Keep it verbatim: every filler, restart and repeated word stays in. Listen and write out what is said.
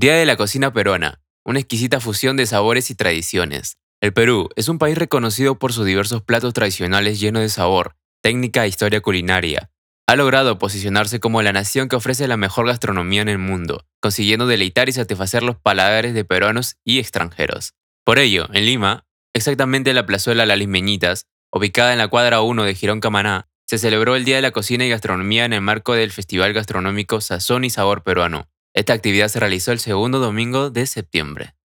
Día de la cocina peruana, una exquisita fusión de sabores y tradiciones. El Perú es un país reconocido por sus diversos platos tradicionales llenos de sabor, técnica e historia culinaria. Ha logrado posicionarse como la nación que ofrece la mejor gastronomía en el mundo, consiguiendo deleitar y satisfacer los paladares de peruanos y extranjeros. Por ello, en Lima, exactamente en la plazuela Las Limeñitas, ubicada en la cuadra uno de Girón Camaná, se celebró el Día de la Cocina y Gastronomía en el marco del Festival Gastronómico Sazón y Sabor Peruano. Esta actividad se realizó el segundo domingo de septiembre.